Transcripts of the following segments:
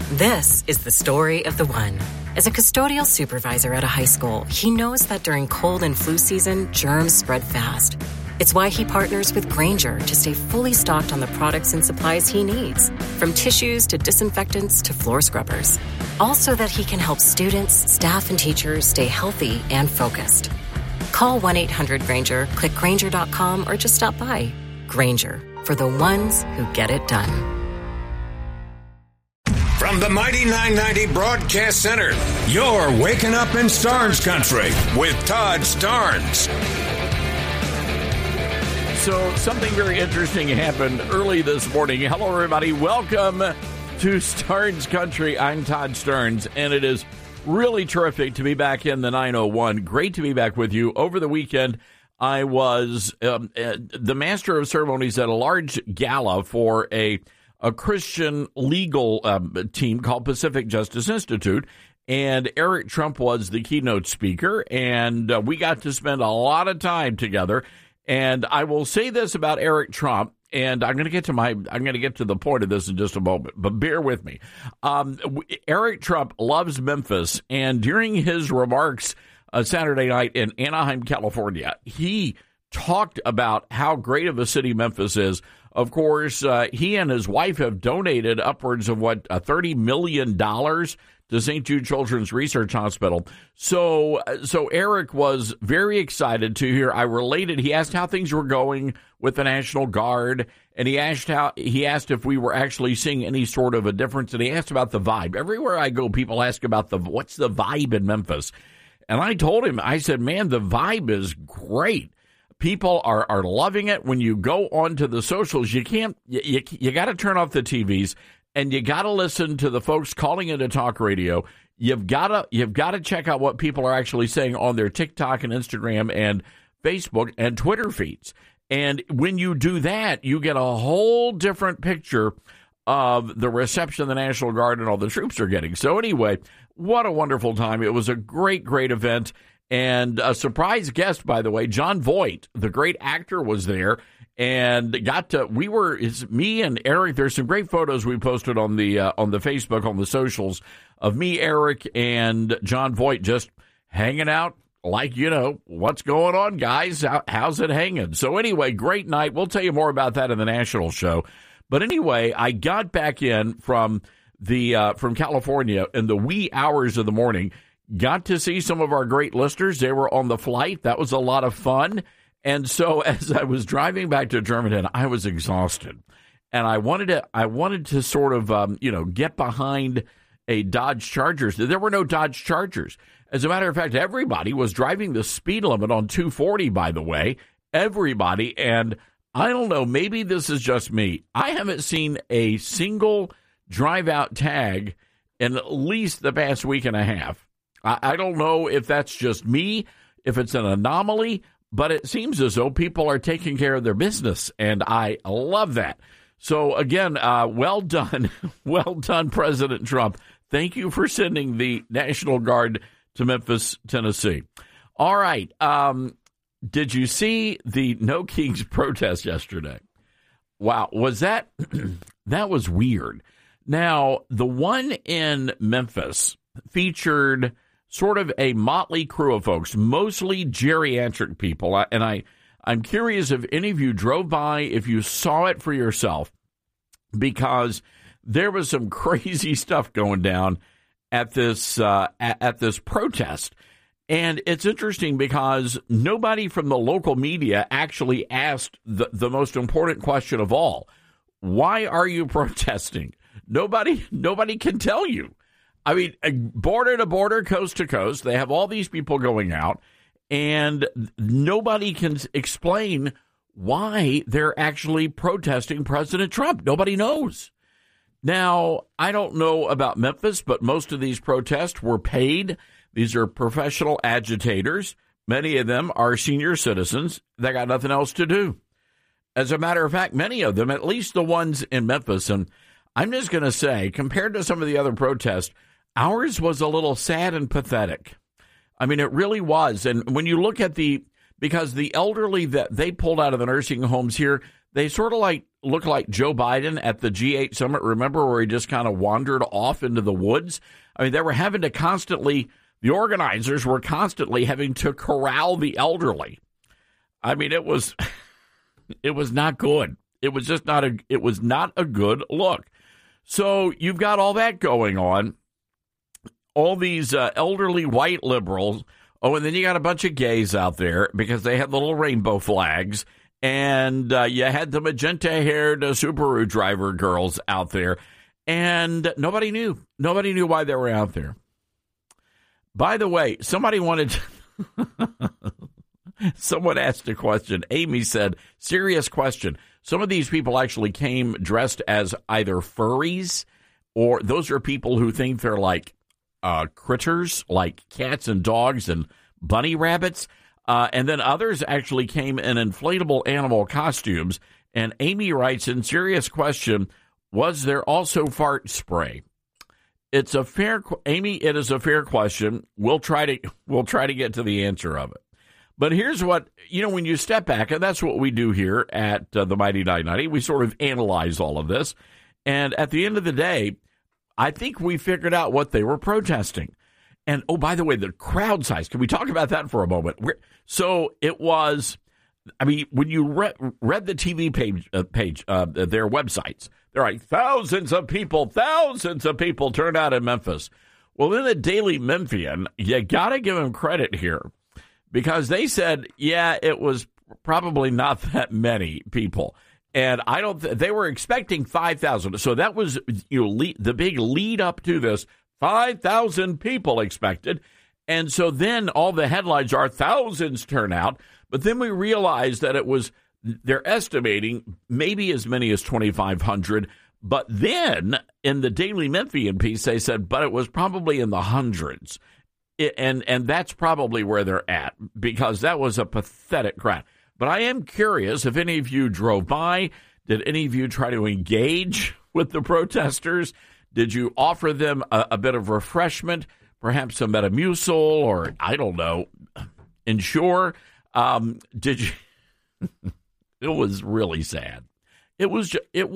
This is the story of the one. As a custodial supervisor at a high school, he knows that during cold and flu season, germs spread fast. It's why he partners with Grainger to stay fully stocked on the products and supplies he needs, from tissues to disinfectants to floor scrubbers. All so that he can help students, staff, and teachers stay healthy and focused. Call 1-800-GRAINGER, click Grainger.com, or just stop by. Grainger, for the ones who get it done. From the Mighty 990 Broadcast Center, you're waking up in Starnes Country with Todd Starnes. So something very interesting happened early this morning. Hello, everybody. Welcome to Starnes Country. I'm Todd Starnes, and it is really terrific to be back in the 901. Great to be back with you. Over the weekend, I was the master of ceremonies at a large gala for a Christian legal team called Pacific Justice Institute, and Eric Trump was the keynote speaker, and we got to spend a lot of time together. And I will say this about Eric Trump, and I'm going to get to the point of this in just a moment, but bear with me. Eric Trump loves Memphis, and during his remarks Saturday night in Anaheim, California, he talked about how great of a city Memphis is. Of course, he and his wife have donated upwards of $30 million to St. Jude Children's Research Hospital. So Eric was very excited to hear. He asked how things were going with the National Guard, and he asked if we were actually seeing any sort of a difference, and he asked about the vibe. Everywhere I go, people ask about what's the vibe in Memphis. And I told him, I said, man, the vibe is great. People are loving it. When you go onto the socials, you got to turn off the TVs, and you got to listen to the folks calling into talk radio. You've got to check out what people are actually saying on their TikTok and Instagram and Facebook and Twitter feeds. And when you do that, you get a whole different picture of the reception the National Guard and all the troops are getting. So anyway, what a wonderful time. It was a great, great event. And a surprise guest, by the way, Jon Voight, the great actor, was there, and it's me and Eric. There's some great photos we posted on the Facebook, on the socials, of me, Eric, and Jon Voight just hanging out like, what's going on, guys? How's it hanging? So anyway, great night. We'll tell you more about that in the national show. But anyway, I got back in from California in the wee hours of the morning. Got to see some of our great listeners. They were on the flight. That was a lot of fun. And so as I was driving back to Germantown, I was exhausted. And I wanted to sort of, get behind a Dodge Charger. There were no Dodge Chargers. As a matter of fact, everybody was driving the speed limit on 240, by the way. Everybody. And I don't know, maybe this is just me. I haven't seen a single drive-out tag in at least the past week and a half. I don't know if that's just me, if it's an anomaly, but it seems as though people are taking care of their business, and I love that. So, again, well done. Well done, President Trump. Thank you for sending the National Guard to Memphis, Tennessee. All right. Did you see the No Kings protest yesterday? Wow. Was that that was weird. Now, the one in Memphis featured sort of a motley crew of folks, mostly geriatric people. And I'm curious if any of you drove by, if you saw it for yourself, because there was some crazy stuff going down at this protest. And it's interesting because nobody from the local media actually asked the most important question of all. Why are you protesting? Nobody can tell you. I mean, border to border, coast to coast, they have all these people going out, and nobody can explain why they're actually protesting President Trump. Nobody knows. Now, I don't know about Memphis, but most of these protests were paid. These are professional agitators. Many of them are senior citizens. They got nothing else to do. As a matter of fact, many of them, at least the ones in Memphis, and I'm just going to say, compared to some of the other protests, ours was a little sad and pathetic. I mean, it really was. And when you look at the because the elderly that they pulled out of the nursing homes here, they sort of look like Joe Biden at the G8 summit. Remember where he just kind of wandered off into the woods? I mean, they were having to constantly, the organizers were constantly having to corral the elderly. I mean, it was not good. It was just not a good look. So you've got all that going on, all these elderly white liberals. Oh, and then you got a bunch of gays out there because they had little rainbow flags. And you had the magenta-haired Subaru driver girls out there. And nobody knew. Nobody knew why they were out there. By the way, somebody wanted someone asked a question. Amy said, serious question. Some of these people actually came dressed as either furries, or those are people who think they're like critters, like cats and dogs and bunny rabbits. And then others actually came in inflatable animal costumes. And Amy writes, in serious question, was there also fart spray? It's a fair, Amy, it is a fair question. We'll try to get to the answer of it. But here's what, when you step back, and that's what we do here at the Mighty 990, we sort of analyze all of this. And at the end of the day, I think we figured out what they were protesting. And, oh, by the way, the crowd size, can we talk about that for a moment? So it was, when you read the TV page, their websites, they're like, thousands of people turned out in Memphis. Well, in the Daily Memphian, you got to give them credit here, because they said, yeah, it was probably not that many people. And they were expecting 5,000. So that was the big lead up to this. 5,000 people expected. And so then all the headlines are thousands turn out. But then we realized that they're estimating maybe as many as 2,500. But then in the Daily Memphian piece, they said, but it was probably in the hundreds. And that's probably where they're at, because that was a pathetic crowd. But I am curious if any of you drove by. Did any of you try to engage with the protesters? Did you offer them a bit of refreshment, perhaps some Metamucil, or I don't know, Ensure? Did you? It was really sad. It was.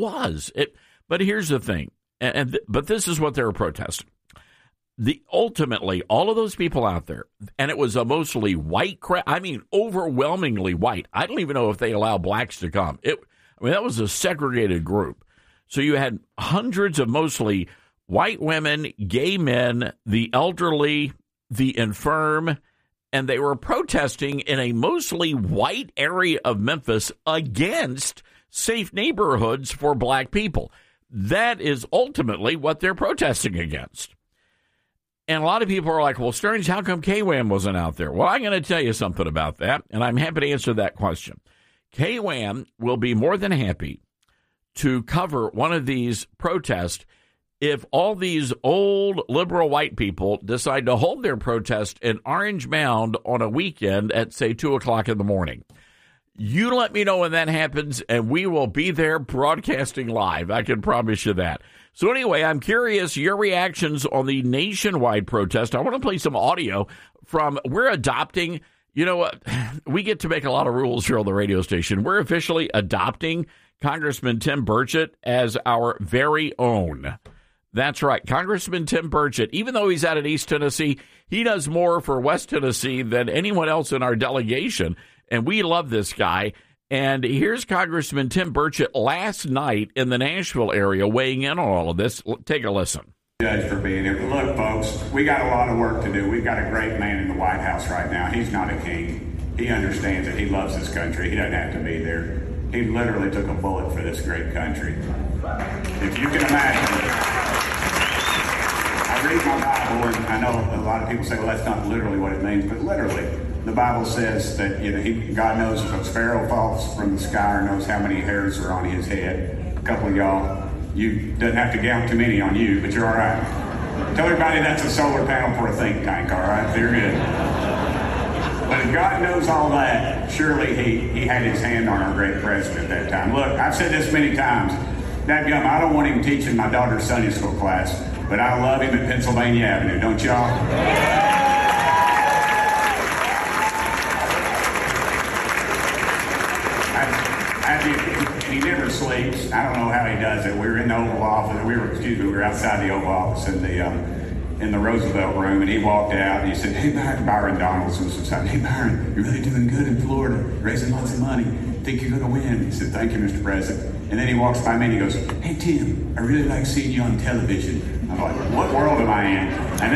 But here's the thing, but this is what they were protesting. Ultimately, all of those people out there, and it was a mostly white crowd. I mean, overwhelmingly white. I don't even know if they allow blacks to come. That was a segregated group. So you had hundreds of mostly white women, gay men, the elderly, the infirm, and they were protesting in a mostly white area of Memphis against safe neighborhoods for black people. That is ultimately what they're protesting against. And a lot of people are like, well, Stearns, how come KWAM wasn't out there? Well, I'm going to tell you something about that, and I'm happy to answer that question. KWAM will be more than happy to cover one of these protests if all these old liberal white people decide to hold their protest in Orange Mound on a weekend at, say, 2 o'clock in the morning. You let me know when that happens, and we will be there broadcasting live. I can promise you that. So anyway, I'm curious your reactions on the nationwide protest. I want to play some audio from, we're adopting, we get to make a lot of rules here on the radio station. We're officially adopting Congressman Tim Burchett as our very own. That's right. Congressman Tim Burchett, even though he's out of East Tennessee, he does more for West Tennessee than anyone else in our delegation. And we love this guy. And here's Congressman Tim Burchett last night in the Nashville area weighing in on all of this. Take a listen. Judge for being here. Look, folks, we got a lot of work to do. We've got a great man in the White House right now. He's not a king. He understands it. He loves this country. He doesn't have to be there. He literally took a bullet for this great country. If you can imagine, I read my Bible, and I know a lot of people say, well, that's not literally what it means, but literally, the Bible says that God knows if a sparrow falls from the sky or knows how many hairs are on his head. A couple of y'all, you doesn't have to count too many on you, but you're all right. Tell everybody that's a solar panel for a think tank, all right? They're good. But if God knows all that, surely he had his hand on our great president at that time. Look, I've said this many times. Dadgum, I don't want him teaching my daughter's Sunday school class, but I love him at Pennsylvania Avenue, don't y'all? he never sleeps. I don't know how he does it. We were in the Oval Office. We were outside the Oval Office in the Roosevelt room, and he walked out and he said, "Hey, Byron Donaldson was saying, hey, Byron, you're really doing good in Florida, raising lots of money. Think you're going to win?" He said, "Thank you, Mr. President." And then he walks by me and he goes, "Hey, Tim, I really like seeing you on television." I'm like, what world am I in?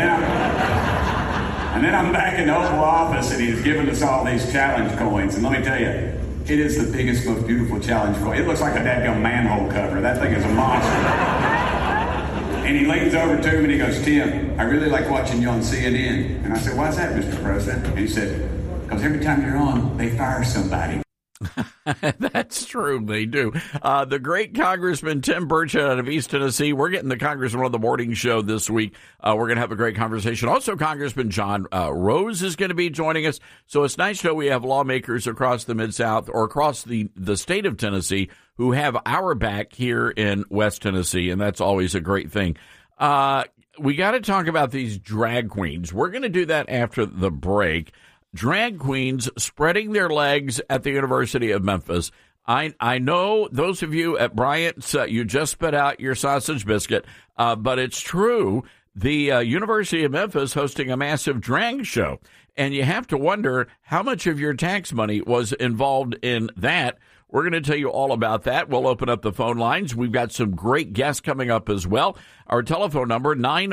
And then I'm back in the Oval Office, and he's giving us all these challenge coins. And let me tell you, it is the biggest, most beautiful challenge coin. It looks like a dadgum manhole cover. That thing is a monster. And he leans over to me and he goes, "Tim, I really like watching you on CNN." And I said, "Why's that, Mr. President?" And he said, "Because every time you're on, they fire somebody." That's true. They do. The great Congressman Tim Burchett out of East Tennessee. We're getting the Congressman on the morning show this week. We're going to have a great conversation. Also, Congressman John Rose is going to be joining us. So it's nice to know we have lawmakers across the Mid-South or across the state of Tennessee who have our back here in West Tennessee, and that's always a great thing. We got to talk about these drag queens. We're going to do that after the break. Drag queens spreading their legs at the University of Memphis. I know those of you at Bryant, you just spit out your sausage biscuit, but it's true. The University of Memphis hosting a massive drag show, and you have to wonder how much of your tax money was involved in that. We're going to tell you all about that. We'll open up the phone lines. We've got some great guests coming up as well. Our telephone number,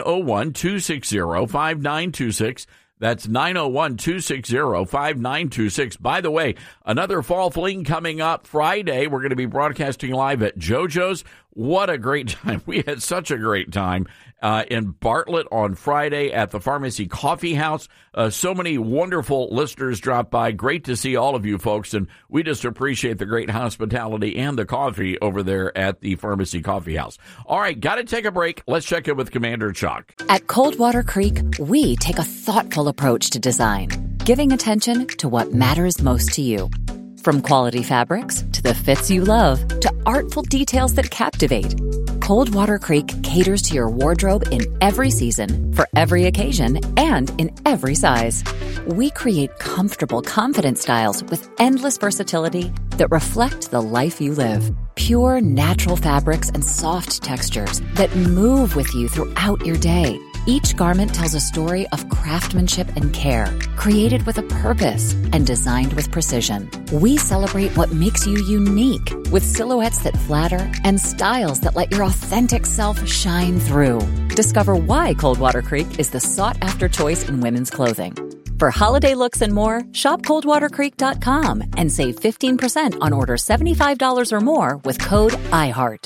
901-260-5926. That's 901-260-5926. By the way, another fall fling coming up Friday. We're going to be broadcasting live at JoJo's. What a great time. We had such a great time in Bartlett on Friday at the Pharmacy Coffee House. So many wonderful listeners dropped by. Great to see all of you folks, and we just appreciate the great hospitality and the coffee over there at the Pharmacy Coffee House. All right, got to take a break. Let's check in with Commander Chuck. At Coldwater Creek, we take a thoughtful approach to design, giving attention to what matters most to you. From quality fabrics to the fits you love to artful details that captivate, Coldwater Creek caters to your wardrobe in every season, for every occasion, and in every size. We create comfortable, confident styles with endless versatility that reflect the life you live. Pure, natural fabrics and soft textures that move with you throughout your day. Each garment tells a story of craftsmanship and care, created with a purpose and designed with precision. We celebrate what makes you unique with silhouettes that flatter and styles that let your authentic self shine through. Discover why Coldwater Creek is the sought-after choice in women's clothing. For holiday looks and more, shop coldwatercreek.com and save 15% on orders $75 or more with code IHEART.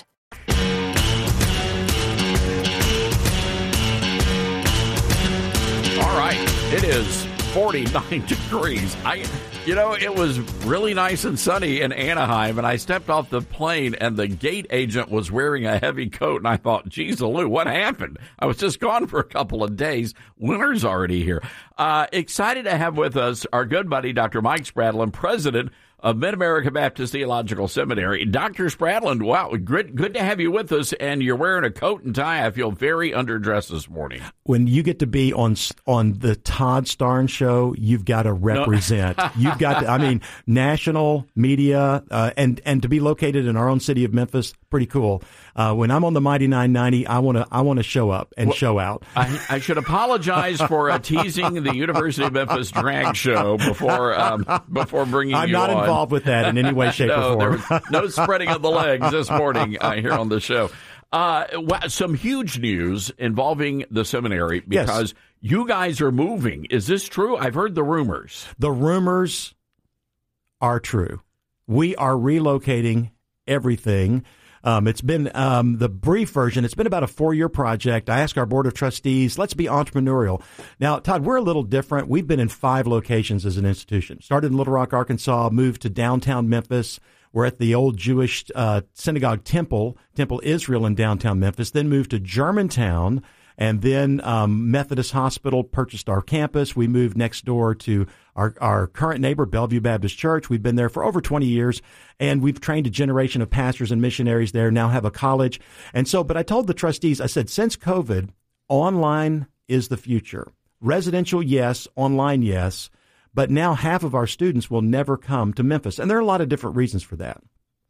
All right, it is 49 degrees. It was really nice and sunny in Anaheim, and I stepped off the plane, and the gate agent was wearing a heavy coat, and I thought, geez, Lou, what happened? I was just gone for a couple of days. Winter's already here. Excited to have with us our good buddy, Dr. Mike Spradlin, president of Mid-America Baptist Theological Seminary. Dr. Spradlin, wow, good to have you with us, and you're wearing a coat and tie. I feel very underdressed this morning. When you get to be on the Todd Starnes show, you've got to represent. No. You've got to, national media, and to be located in our own city of Memphis, pretty cool. When I'm on the Mighty 990, I want to show up and show out. I should apologize for teasing the University of Memphis drag show before bringing you on. I'm not involved with that in any way, shape, or form. There was no spreading of the legs this morning here on the show. Some huge news involving the seminary because you guys are moving. Is this true? I've heard the rumors. The rumors are true. We are relocating everything. It's been the brief version. It's been about a 4-year project. I asked our board of trustees, let's be entrepreneurial. Now, Todd, we're a little different. We've been in 5 locations as an institution. Started in Little Rock, Arkansas, moved to downtown Memphis. We're at the old Jewish synagogue Temple Israel in downtown Memphis, then moved to Germantown, and then Methodist Hospital purchased our campus. We moved next door to our current neighbor, Bellevue Baptist Church. We've been there for over 20 years, and we've trained a generation of pastors and missionaries there, now have a college. And so, but I told the trustees, I said, since COVID, online is the future. Residential, yes. Online, yes. But now half of our students will never come to Memphis. And there are a lot of different reasons for that.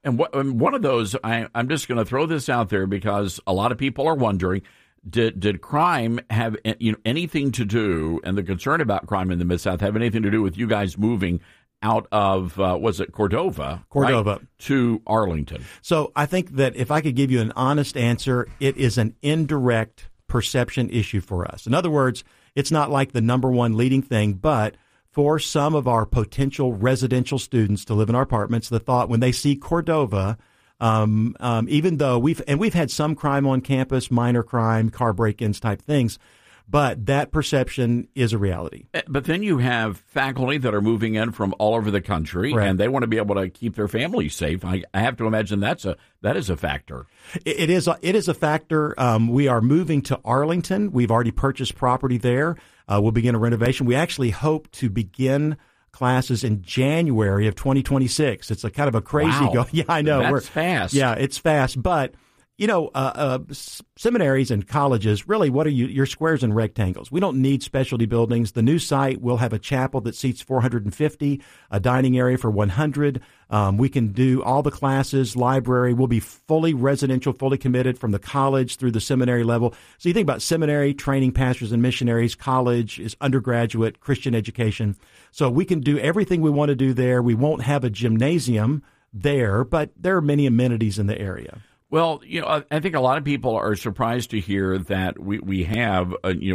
And one of those, I'm just going to throw this out there because a lot of people are wondering, did crime have anything to do, and the concern about crime in the Mid-South have anything to do with you guys moving out of, was it Cordova, right, to Arlington? So I think that if I could give you an honest answer, it is an indirect perception issue for us. In other words, it's not like the number one leading thing, but for some of our potential residential students to live in our apartments, the thought when they see Cordova, even though we've had some crime on campus, minor crime, car break-ins type things, but that perception is a reality. But then you have faculty that are moving in from all over the country, right, and they want to be able to keep their families safe. I have to imagine that is a factor. It is a factor. We are moving to Arlington. We've already purchased property there. We'll begin a renovation. We actually hope to begin classes in January of 2026. It's a kind of a crazy go. Yeah, I know. That's fast. Yeah, it's fast, but seminaries and colleges, really, what are your squares and rectangles? We don't need specialty buildings. The new site will have a chapel that seats 450, a dining area for 100. We can do all the classes, library. We'll be fully residential, fully committed from the college through the seminary level. So you think about seminary, training pastors and missionaries. College is undergraduate Christian education. So we can do everything we want to do there. We won't have a gymnasium there, but there are many amenities in the area. Well, I think a lot of people are surprised to hear that we have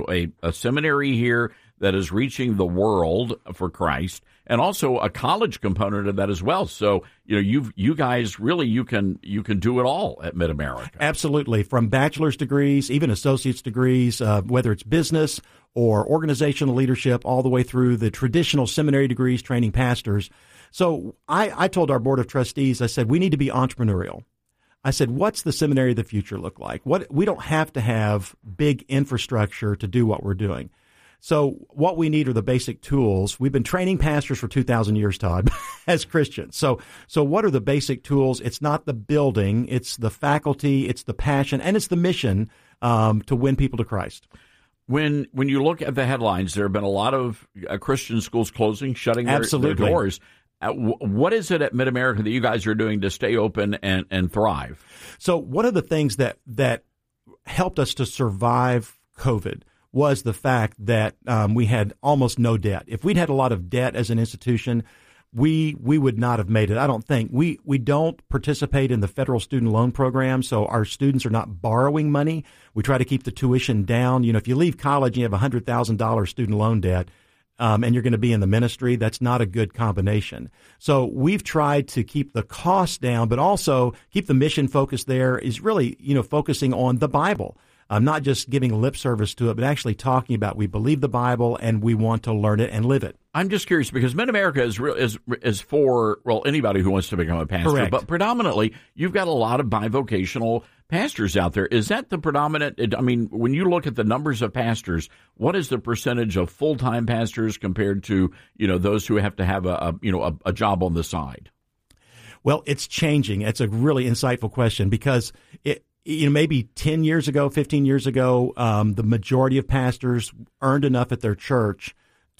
a seminary here that is reaching the world for Christ, and also a college component of that as well. So you guys really you can do it all at Mid-America. Absolutely, from bachelor's degrees, even associate's degrees, whether it's business or organizational leadership, all the way through the traditional seminary degrees, training pastors. So I told our board of trustees, I said we need to be entrepreneurial. I said, what's the seminary of the future look like? We don't have to have big infrastructure to do what we're doing. So what we need are the basic tools. We've been training pastors for 2,000 years, Todd, as Christians. So what are the basic tools? It's not the building. It's the faculty. It's the passion. And it's the mission to win people to Christ. When you look at the headlines, there have been a lot of Christian schools closing, shutting their doors. What is it at Mid-America that you guys are doing to stay open and thrive? So one of the things that helped us to survive COVID was the fact that we had almost no debt. If we'd had a lot of debt as an institution, we would not have made it. I don't think. We don't participate in the federal student loan program, so our students are not borrowing money. We try to keep the tuition down. If you leave college and you have $100,000 student loan debt, and you're going to be in the ministry, that's not a good combination. So we've tried to keep the costs down, but also keep the mission focus there is really, focusing on the Bible. Not just giving lip service to it, but actually talking about we believe the Bible and we want to learn it and live it. I'm just curious because Mid-America is for, anybody who wants to become a pastor. Correct. But predominantly, you've got a lot of bivocational pastors out there. Is that the predominant? I mean, when you look at the numbers of pastors, what is the percentage of full-time pastors compared to, those who have to have a job on the side? Well, it's changing. It's a really insightful question because maybe 10 years ago, 15 years ago, the majority of pastors earned enough at their church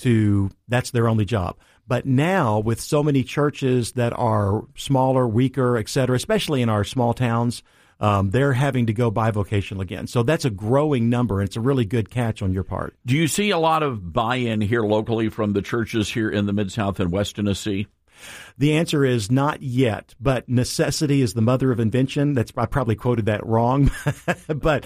that's their only job. But now with so many churches that are smaller, weaker, et cetera, especially in our small towns, they're having to go bivocational again. So that's a growing number. And it's a really good catch on your part. Do you see a lot of buy-in here locally from the churches here in the Mid-South and West Tennessee? The answer is not yet, but necessity is the mother of invention. I probably quoted that wrong. But,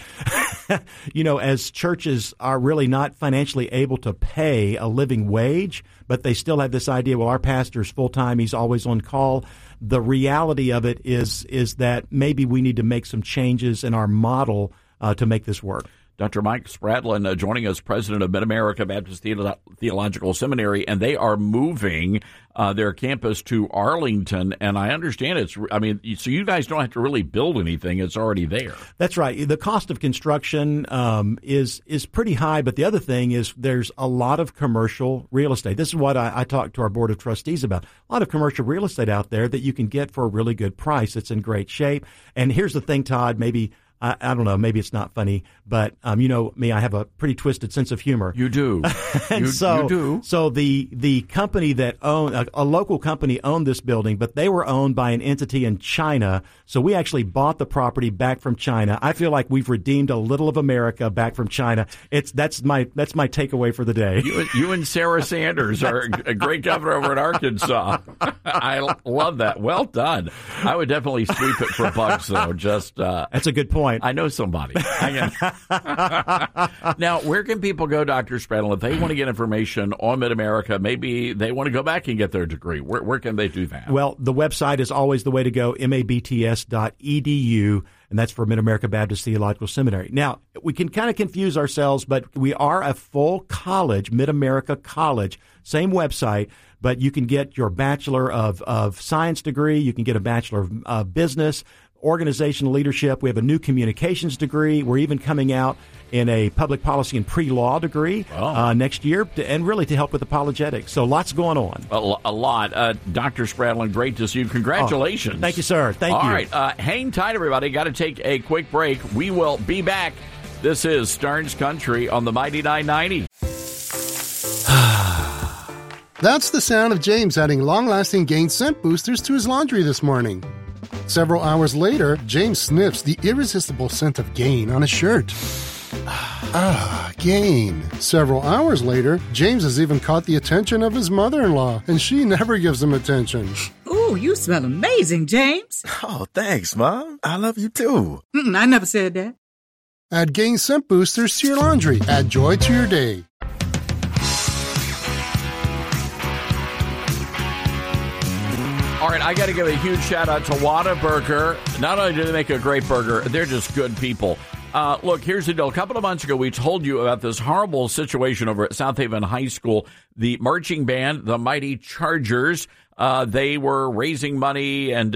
as churches are really not financially able to pay a living wage, but they still have this idea, well, our pastor's full-time, he's always on call. The reality of it is that maybe we need to make some changes in our model to make this work. Dr. Mike Spradlin joining us, president of Mid-America Baptist Theological Seminary, and they are moving their campus to Arlington. And I understand so you guys don't have to really build anything. It's already there. That's right. The cost of construction is pretty high. But the other thing is there's a lot of commercial real estate. This is what I talked to our board of trustees about. A lot of commercial real estate out there that you can get for a really good price. It's in great shape. And here's the thing, Todd, maybe I don't know, maybe it's not funny, but you know me, I have a pretty twisted sense of humor. You do. And you do. So the company that owned, a local company owned this building, but they were owned by an entity in China. So we actually bought the property back from China. I feel like we've redeemed a little of America back from China. That's my takeaway for the day. You and Sarah Sanders are a great governor over in Arkansas. I love that. Well done. I would definitely sweep it for bugs, though. Just that's a good point. I know somebody. Now, where can people go, Dr. Spradlin, if they want to get information on Mid-America? Maybe they want to go back and get their degree. Where can they do that? Well, the website is always the way to go, mabts.edu, and that's for Mid-America Baptist Theological Seminary. Now, we can kind of confuse ourselves, but we are a full college, Mid-America College, same website, but you can get your Bachelor of Science degree, you can get a Bachelor of Business, Organizational Leadership. We have a new communications degree. We're even coming out in a public policy and pre-law degree next year, and really to help with apologetics. So lots going on. A lot. Dr. Spradlin, great to see you. Congratulations. Thank you, sir. Thank you. All right. Hang tight, everybody. Got to take a quick break. We will be back. This is Starnes Country on the Mighty 990. That's the sound of James adding long-lasting Gain scent boosters to his laundry this morning. Several hours later, James sniffs the irresistible scent of Gain on his shirt. Gain. Several hours later, James has even caught the attention of his mother-in-law, and she never gives him attention. Ooh, you smell amazing, James. Oh, thanks, Mom. I love you, too. I never said that. Add Gain scent boosters to your laundry. Add joy to your day. All right, I got to give a huge shout out to Whataburger. Not only do they make a great burger, they're just good people. Look, here's the deal. A couple of months ago, we told you about this horrible situation over at South Haven High School. The marching band, the Mighty Chargers, they were raising money, and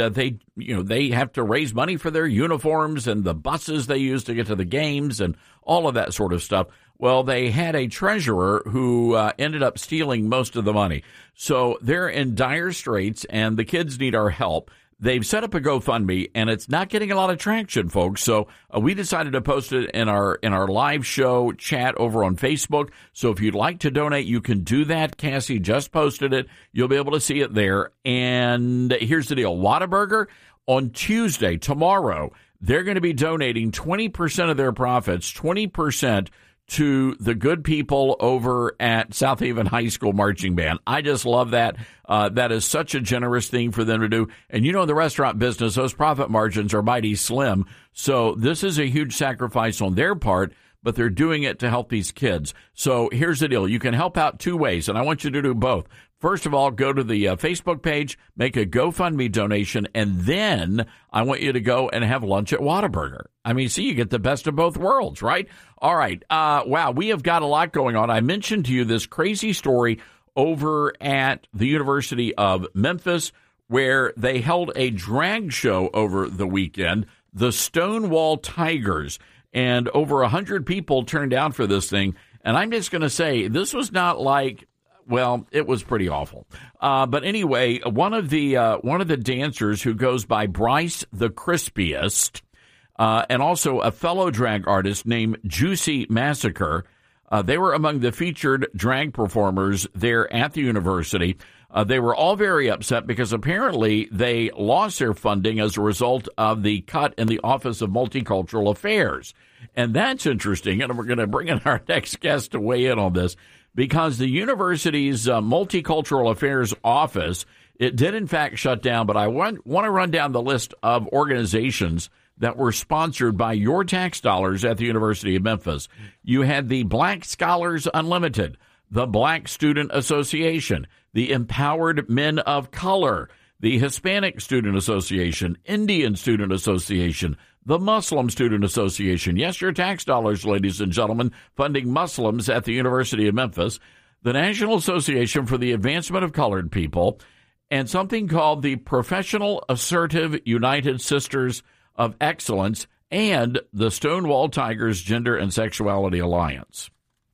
they have to raise money for their uniforms and the buses they use to get to the games and all of that sort of stuff. Well, they had a treasurer who ended up stealing most of the money. So they're in dire straits, and the kids need our help. They've set up a GoFundMe, and it's not getting a lot of traction, folks. So we decided to post it in our live show chat over on Facebook. So if you'd like to donate, you can do that. Cassie just posted it. You'll be able to see it there. And here's the deal. Whataburger, on Tuesday, tomorrow, they're going to be donating 20% of their profits, 20%, to the good people over at South Haven High School Marching Band. I just love that. That is such a generous thing for them to do. And in the restaurant business, those profit margins are mighty slim. So this is a huge sacrifice on their part, but they're doing it to help these kids. So here's the deal. You can help out two ways, and I want you to do both. First of all, go to the Facebook page, make a GoFundMe donation, and then I want you to go and have lunch at Whataburger. I mean, see, you get the best of both worlds, right? All right. Wow, we have got a lot going on. I mentioned to you this crazy story over at the University of Memphis where they held a drag show over the weekend, the Stonewall Tigers, and over 100 people turned out for this thing. And I'm just going to say, this was not like, well, it was pretty awful. But anyway, one of the dancers who goes by Bryce the Crispiest, and also a fellow drag artist named Juicy Massacre, they were among the featured drag performers there at the university. They were all very upset because apparently they lost their funding as a result of the cut in the Office of Multicultural Affairs. And that's interesting, and we're going to bring in our next guest to weigh in on this, because the university's Multicultural Affairs office, it did in fact shut down, but I want to run down the list of organizations that were sponsored by your tax dollars at the University of Memphis. You had the Black Scholars Unlimited, the Black Student Association, the Empowered Men of Color, the Hispanic Student Association, Indian Student Association, the Muslim Student Association. Yes, your tax dollars, ladies and gentlemen, funding Muslims at the University of Memphis, the National Association for the Advancement of Colored People, and something called the Professional Assertive United Sisters of Excellence, and the Stonewall Tigers Gender and Sexuality Alliance.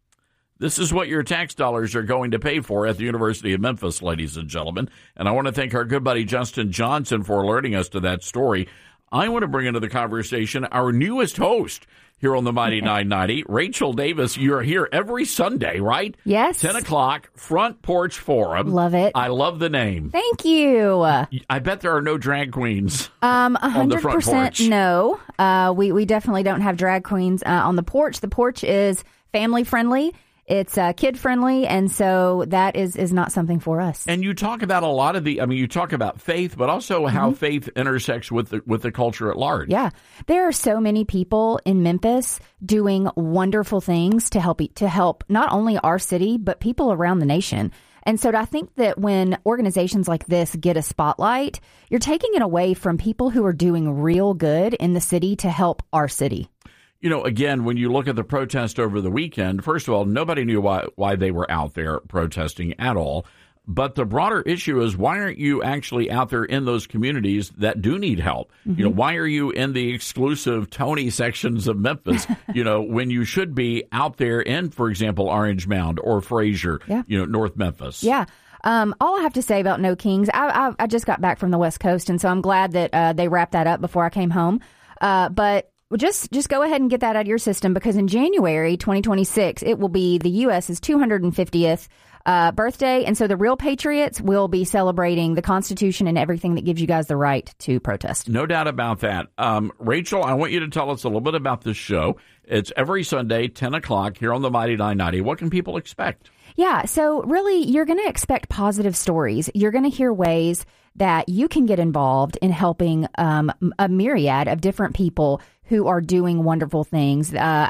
This is what your tax dollars are going to pay for at the University of Memphis, ladies and gentlemen. And I want to thank our good buddy Justin Johnson for alerting us to that story. I want to bring into the conversation our newest host here on the Mighty 990, Rachel Davis. You're here every Sunday, right? Yes. 10 o'clock, Front Porch Forum. Love it. I love the name. Thank you. I bet there are no drag queens on the front porch. 100% no. We definitely don't have drag queens on the porch. The porch is family friendly. It's kid friendly, and so that is not something for us. And you talk about a lot of you talk about faith, but also how faith intersects with the culture at large. Yeah, there are so many people in Memphis doing wonderful things to help not only our city but people around the nation. And so I think that when organizations like this get a spotlight, you're taking it away from people who are doing real good in the city to help our city. You know, again, when you look at the protest over the weekend, first of all, nobody knew why they were out there protesting at all. But the broader issue is, why aren't you actually out there in those communities that do need help? You know, why are you in the exclusive Tony sections of Memphis, when you should be out there in, for example, Orange Mound or Fraser, North Memphis? Yeah. All I have to say about No Kings, I just got back from the West Coast, and so I'm glad that they wrapped that up before I came home. But just go ahead and get that out of your system, because in January 2026, it will be the U.S.'s 250th birthday. And so the real patriots will be celebrating the Constitution and everything that gives you guys the right to protest. No doubt about that. Rachel, I want you to tell us a little bit about this show. It's every Sunday, 10 o'clock here on the Mighty 990. What can people expect? Yeah, so really, you're going to expect positive stories. You're going to hear ways that you can get involved in helping a myriad of different people who are doing wonderful things.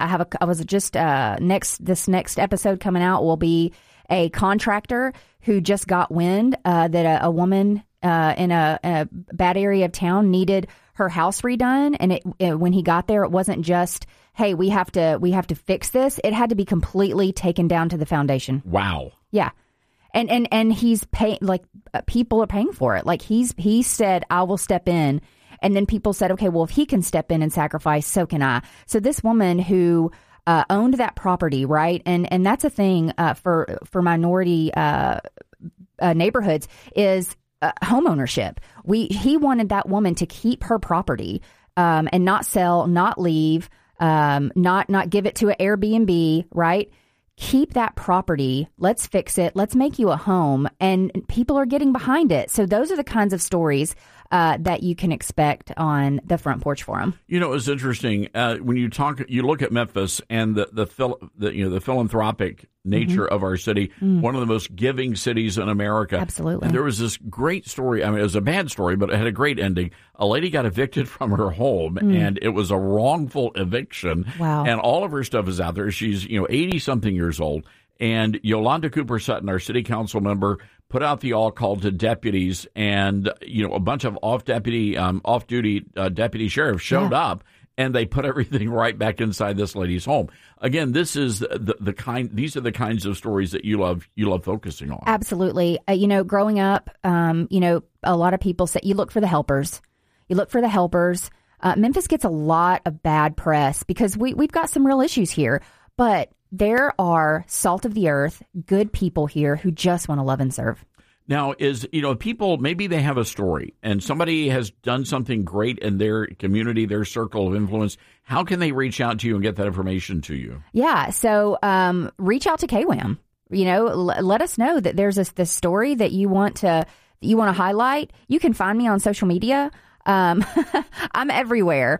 This next episode coming out will be a contractor who just got wind that a woman in a bad area of town needed her house redone, and when he got there, it wasn't just, hey, we have to fix this. It had to be completely taken down to the foundation. Wow. Yeah. And he's paying, people are paying for it. He said, I will step in. And then people said, okay, well, if he can step in and sacrifice, so can I. So this woman who owned that property, right? And that's a thing for minority neighborhoods is home ownership. He wanted that woman to keep her property and not sell, not leave, not give it to an Airbnb, right? Keep that property. Let's fix it. Let's make you a home. And people are getting behind it. So those are the kinds of stories that you can expect on the Front Porch Forum. You know, it's interesting when you look at Memphis and the philanthropic nature of our city, one of the most giving cities in America. Absolutely. And there was this great story. I mean, it was a bad story, but it had a great ending. A lady got evicted from her home, and it was a wrongful eviction. Wow. And all of her stuff is out there. She's 80-something years old. And Yolanda Cooper Sutton, our city council member, put out the all call to deputies, and a bunch of off-duty deputy sheriffs showed up, and they put everything right back inside this lady's home. Again, this is these are the kinds of stories that you love focusing on. Absolutely. Growing up, a lot of people say you look for the helpers. Memphis gets a lot of bad press because we've got some real issues here, but there are salt of the earth, good people here who just want to love and serve. Now, people, maybe they have a story and somebody has done something great in their community, their circle of influence. How can they reach out to you and get that information to you? Yeah. So reach out to KWAM. Let us know that there's this story that you want to highlight. You can find me on social media. I'm everywhere.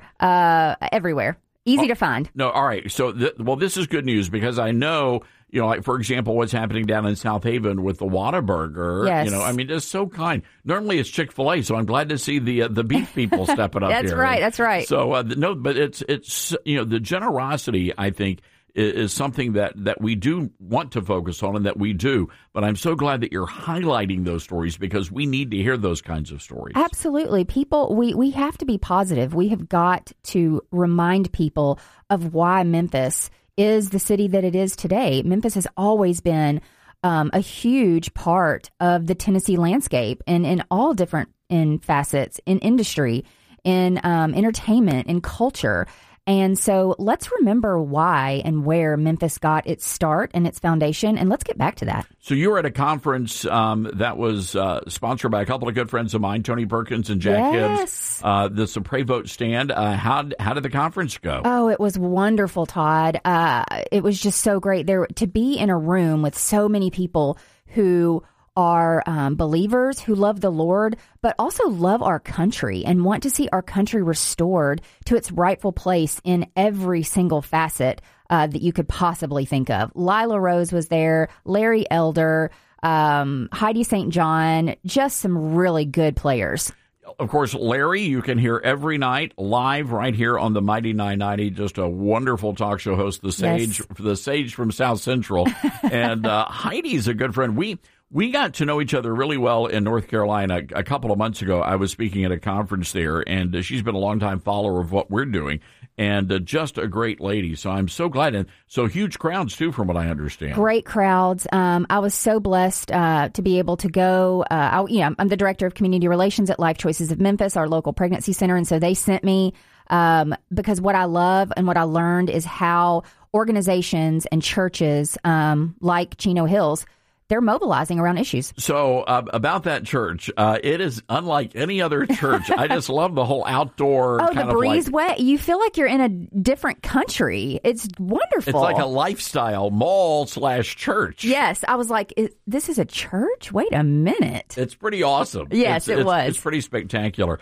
Easy to find. No, all right. So, this is good news because I know, for example, what's happening down in South Haven with the Whataburger. Yes. It's so kind. Normally it's Chick-fil-A, so I'm glad to see the beef people stepping up That's here. That's right. So, but it's the generosity, I think, is something that we do want to focus on and that we do. But I'm so glad that you're highlighting those stories because we need to hear those kinds of stories. Absolutely. People, we have to be positive. We have got to remind people of why Memphis is the city that it is today. Memphis has always been a huge part of the Tennessee landscape and in all different facets, in industry, in entertainment, in culture. And so let's remember why and where Memphis got its start and its foundation, and let's get back to that. So you were at a conference that was sponsored by a couple of good friends of mine, Tony Perkins and Jack Hibbs. The Pray Vote Stand. How did the conference go? Oh, it was wonderful, Todd. It was just so great there to be in a room with so many people who are believers, who love the Lord, but also love our country and want to see our country restored to its rightful place in every single facet that you could possibly think of. Lila Rose was there, Larry Elder, Heidi St. John, just some really good players. Of course, Larry, you can hear every night live right here on the Mighty 990. Just a wonderful talk show host, the Sage from South Central. And Heidi's a good friend. We got to know each other really well in North Carolina a couple of months ago. I was speaking at a conference there, and she's been a longtime follower of what we're doing, and just a great lady. So I'm so glad. And so huge crowds, too, from what I understand. Great crowds. I was so blessed to be able to go. I'm the director of community relations at Life Choices of Memphis, our local pregnancy center, and so they sent me because what I love and what I learned is how organizations and churches like Chino Hills, they're mobilizing around issues. So about that church, it is unlike any other church. I just love the whole outdoor kind the breezeway. You feel like you're in a different country. It's wonderful. It's like a lifestyle mall/church. Yes. I was like, this is a church? Wait a minute. It's pretty awesome. Yes, it was. It's pretty spectacular.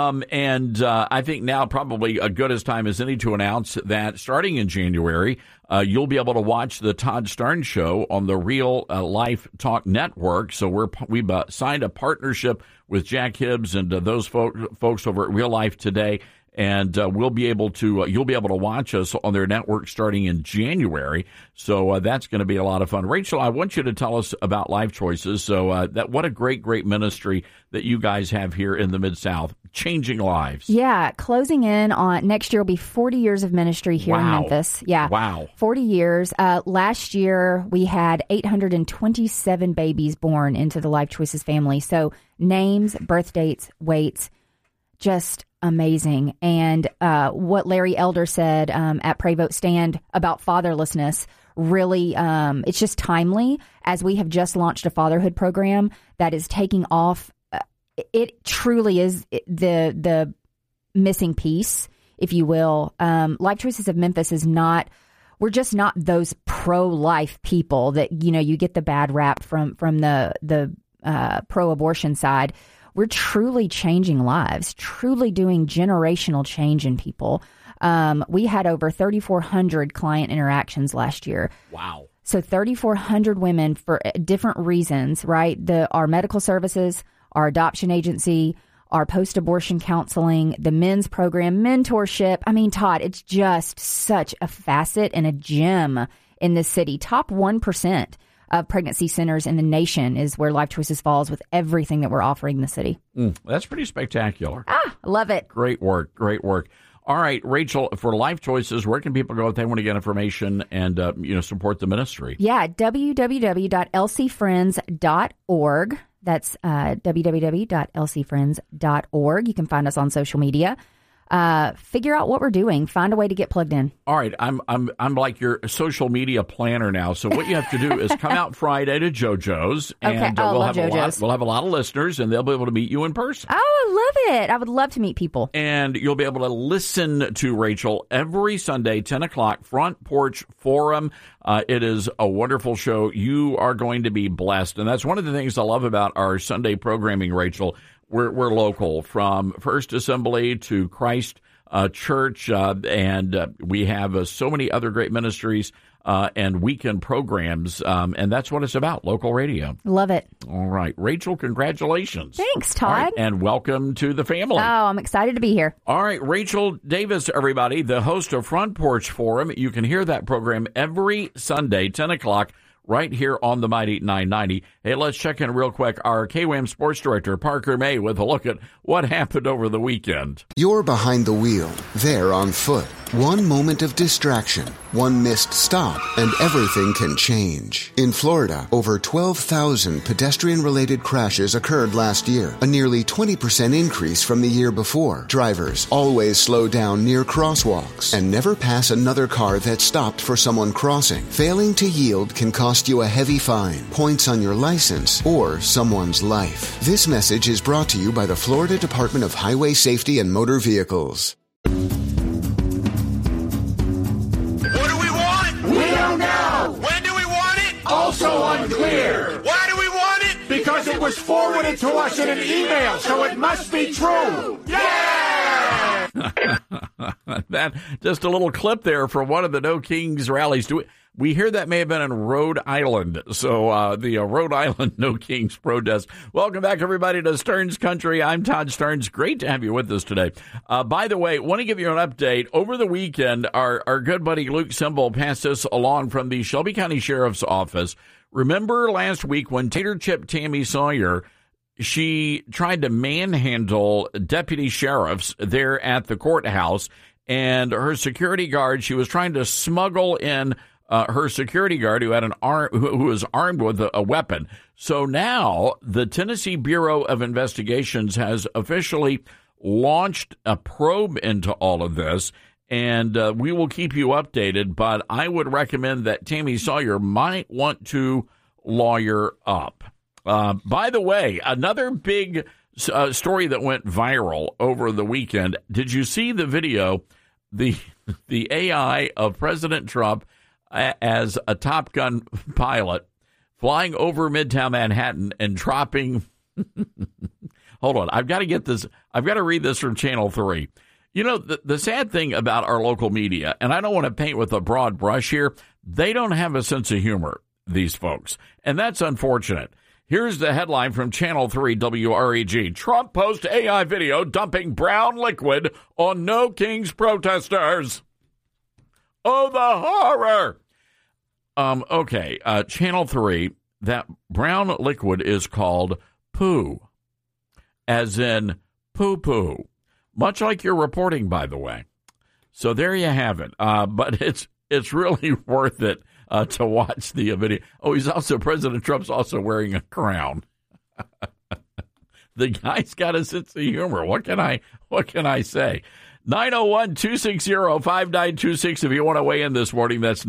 And I think now probably a good as time as any to announce that starting in January, you'll be able to watch the Todd Starnes Show on the Real Life Talk Network. So we've signed a partnership with Jack Hibbs and those folks over at Real Life Today. And you'll be able to watch us on their network starting in January. So that's going to be a lot of fun. Rachel, I want you to tell us about Life Choices. So what a great ministry that you guys have here in the Mid-South, changing lives. Yeah, closing in on next year will be 40 years of ministry here in Memphis. Yeah, wow, 40 years. Last year we had 827 babies born into the Life Choices family. So names, birth dates, weights, just amazing. And what Larry Elder said at Pray Vote Stand about fatherlessness, really, it's just timely, as we have just launched a fatherhood program that is taking off. It truly is the missing piece, if you will. Life Choices of Memphis is not, we're just not those pro-life people that, you get the bad rap from the pro-abortion side. We're truly changing lives, truly doing generational change in people. We had over 3,400 client interactions last year. Wow. So 3,400 women for different reasons, right? Our medical services, our adoption agency, our post-abortion counseling, the men's program, mentorship. I mean, Todd, it's just such a facet and a gem in this city. Top 1% of pregnancy centers in the nation is where Life Choices falls with everything that we're offering in the city. That's pretty spectacular. I love it. Great work. All right, Rachel, for Life Choices, where can people go if they want to get information and support the ministry? Yeah, www.lcfriends.org. That's www.lcfriends.org. You can find us on social media. Figure out what we're doing. Find a way to get plugged in. All right, I'm like your social media planner now. So what you have to do is come out Friday to JoJo's, and we'll have a lot of listeners, and they'll be able to meet you in person. Oh, I love it! I would love to meet people. And you'll be able to listen to Rachel every Sunday, 10 o'clock, Front Porch Forum. It is a wonderful show. You are going to be blessed, and that's one of the things I love about our Sunday programming, Rachel. We're local, from First Assembly to Christ Church, and we have so many other great ministries and weekend programs, and that's what it's about, local radio. Love it. All right. Rachel, congratulations. Thanks, Todd. Right, and welcome to the family. Oh, I'm excited to be here. All right. Rachel Davis, everybody, the host of Front Porch Forum. You can hear that program every Sunday, 10 o'clock, right here on the Mighty 990. Hey, let's check in real quick. Our KWAM sports director, Parker May, with a look at what happened over the weekend. You're behind the wheel, there on foot. One moment of distraction, one missed stop, and everything can change. In Florida, over 12,000 pedestrian-related crashes occurred last year, a nearly 20% increase from the year before. Drivers always slow down near crosswalks and never pass another car that stopped for someone crossing. Failing to yield can cost you a heavy fine, points on your license, or someone's life. This message is brought to you by the Florida Department of Highway Safety and Motor Vehicles. Also unclear. Why do we want it? Because it was forwarded to us in an email, so it must be true. Yeah! That just a little clip there from one of the No Kings rallies. We hear that may have been in Rhode Island. So the Rhode Island No Kings protest. Welcome back, everybody, to Stearns Country. I'm Todd Stearns. Great to have you with us today. By the way, want to give you an update. Over the weekend, our good buddy Luke Simbal passed this along from the Shelby County Sheriff's Office. Remember last week when Tater Chip Tammy Sawyer, she tried to manhandle deputy sheriffs there at the courthouse, and her security guard, she was trying to smuggle in her security guard who had who was armed with a weapon. So now the Tennessee Bureau of Investigations has officially launched a probe into all of this, and we will keep you updated. But I would recommend that Tammy Sawyer might want to lawyer up. By the way, another big story that went viral over the weekend. Did you see the video? The AI of President Trump as a Top Gun pilot flying over Midtown Manhattan and dropping. Hold on. I've got to get this. I've got to read this from Channel 3. You know, the sad thing about our local media, and I don't want to paint with a broad brush here, they don't have a sense of humor, these folks. And that's unfortunate. Here's the headline from Channel 3 WREG. Trump posts AI video dumping brown liquid on No Kings protesters. Oh, the horror. Okay, Channel 3, that brown liquid is called poo, as in poo-poo, much like your reporting, by the way. So there you have it. But it's really worth it to watch the video. Oh, President Trump's also wearing a crown. The guy's got a sense of humor. What can I say? 901-260-5926 if you want to weigh in this morning. That's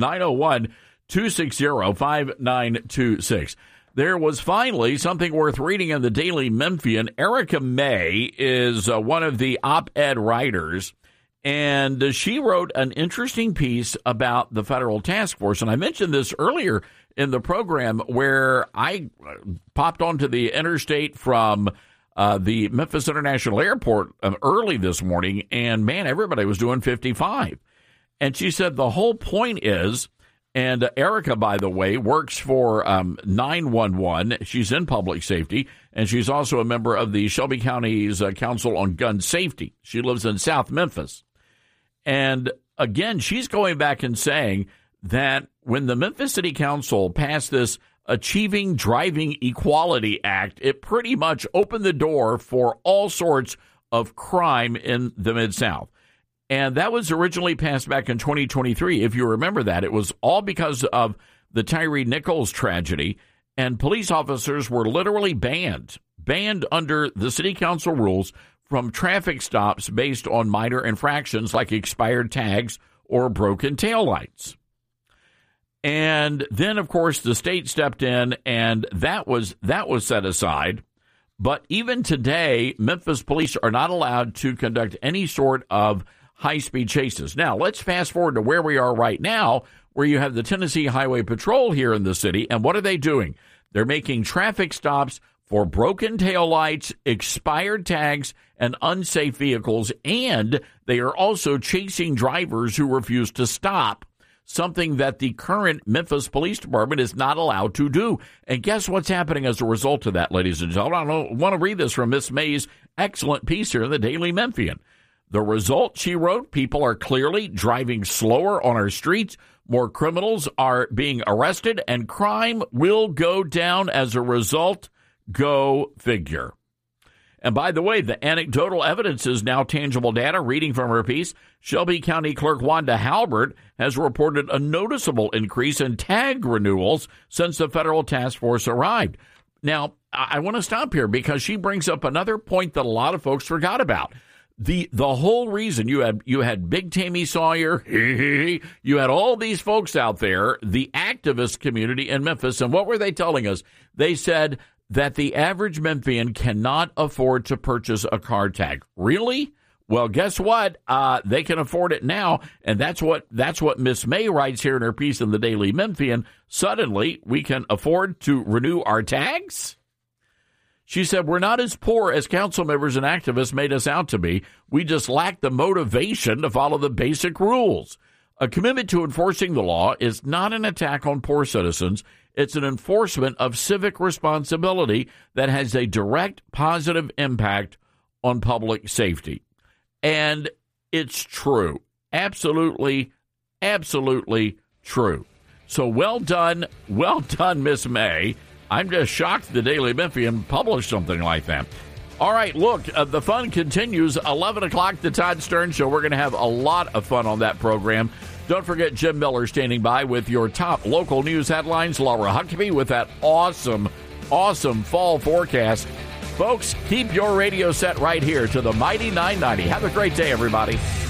901-260-5926. There was finally something worth reading in the Daily Memphian. Erica May is one of the op-ed writers, and she wrote an interesting piece about the federal task force. And I mentioned this earlier in the program where I popped onto the interstate from the Memphis International Airport early this morning, and man, everybody was doing 55. And she said the whole point is, and Erica, by the way, works for 911. She's in public safety, and she's also a member of the Shelby County's Council on Gun Safety. She lives in South Memphis. And again, she's going back and saying that when the Memphis City Council passed this Achieving Driving Equality Act, it pretty much opened the door for all sorts of crime in the Mid-South. And that was originally passed back in 2023. If you remember that, it was all because of the Tyree Nichols tragedy, and police officers were literally banned under the city council rules from traffic stops based on minor infractions like expired tags or broken taillights. And then, of course, the state stepped in, and that was set aside. But even today, Memphis police are not allowed to conduct any sort of high-speed chases. Now, let's fast forward to where we are right now, where you have the Tennessee Highway Patrol here in the city. And what are they doing? They're making traffic stops for broken taillights, expired tags, and unsafe vehicles. And they are also chasing drivers who refuse to stop, something that the current Memphis Police Department is not allowed to do. And guess what's happening as a result of that, ladies and gentlemen? I want to read this from Miss May's excellent piece here in the Daily Memphian. The result, she wrote, people are clearly driving slower on our streets, more criminals are being arrested, and crime will go down as a result. Go figure. And by the way, the anecdotal evidence is now tangible data. Reading from her piece, Shelby County Clerk Wanda Halbert has reported a noticeable increase in tag renewals since the federal task force arrived. Now, I want to stop here because she brings up another point that a lot of folks forgot about. The whole reason you had Big Tammy Sawyer, you had all these folks out there, the activist community in Memphis, and what were they telling us? They said that the average Memphian cannot afford to purchase a car tag. Really? Well, guess what? They can afford it now, and that's what Miss May writes here in her piece in the Daily Memphian. Suddenly, we can afford to renew our tags? She said, we're not as poor as council members and activists made us out to be. We just lack the motivation to follow the basic rules. A commitment to enforcing the law is not an attack on poor citizens. It's an enforcement of civic responsibility that has a direct positive impact on public safety. And it's true. Absolutely, absolutely true. So well done, Miss May. I'm just shocked the Daily Memphian published something like that. All right, look, the fun continues. 11 o'clock, the Todd Stern Show. We're going to have a lot of fun on that program. Don't forget Jim Miller standing by with your top local news headlines. Laura Huckabee with that awesome fall forecast. Folks, keep your radio set right here to the Mighty 990. Have a great day, everybody.